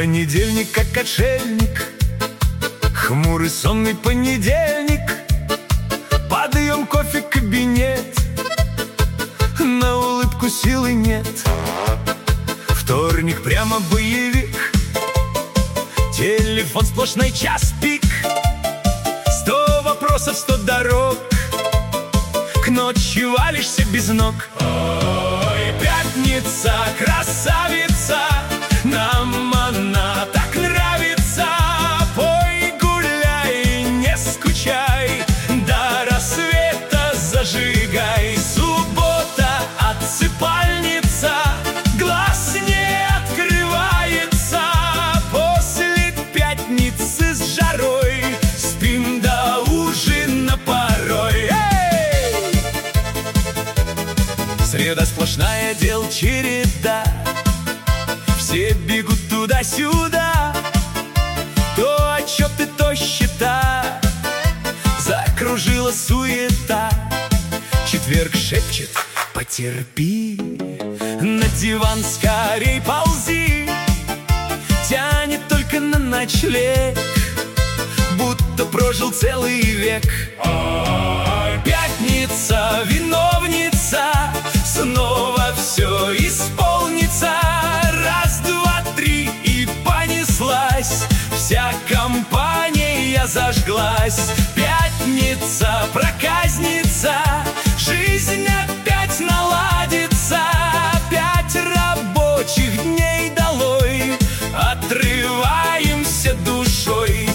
Понедельник, как отшельник, хмурый сонный понедельник. Подъем, кофе, кабинет, на улыбку силы нет. Вторник, прямо боевик, телефон, сплошной час пик. 100 вопросов, 100 дорог, к ночи валишься без ног. Ой, пятница, красавица, нам она так нравится. Пой, гуляй, не скучай, до рассвета зажигай. Суббота, отсыпальница, глаз не открывается. После пятницы с жарой спим до ужина порой. Среда сплошная, дел череда, все бегут туда-сюда. То отчеты, то счета, закружила суета. Четверг шепчет: потерпи, на диван скорей ползи. Тянет только на ночлег, будто прожил целый век. Ой, пятница, виновница, снова все исполнится. Раз, два, три, и понеслась, вся компания зажглась. Пятница, проказница, жизнь опять наладится. 5 рабочих дней долой, отрываемся душой.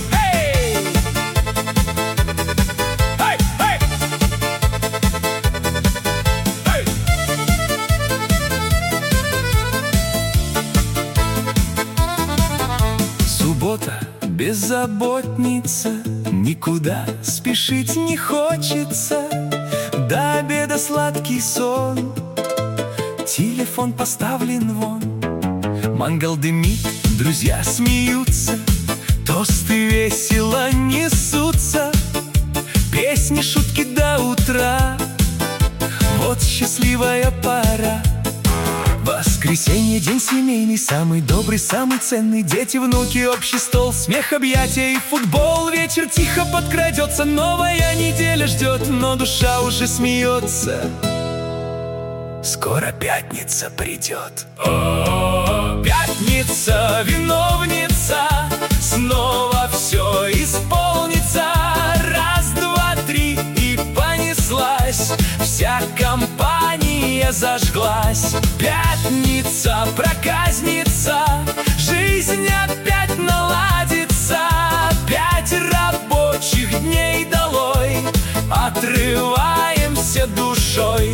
Суббота, беззаботница, никуда спешить не хочется. До обеда сладкий сон, телефон поставлен вон. Мангал дымит, друзья смеются, тосты весело несутся. Песни, шутки до утра, вот счастливая пора. Воскресенье, день семейный, самый добрый, самый ценный. Дети, внуки, общий стол, смех, объятия и футбол. Вечер тихо подкрадется, новая неделя ждет, но душа уже смеется. Скоро пятница придет. О, пятница, виновница, снова все исполнится. Раз, два, три, и понеслась, вся компания зажглась. Пятница, проказница, жизнь опять наладится. 5 рабочих дней долой, отрываемся душой.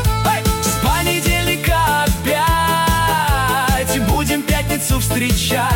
С понедельника опять будем пятницу встречать.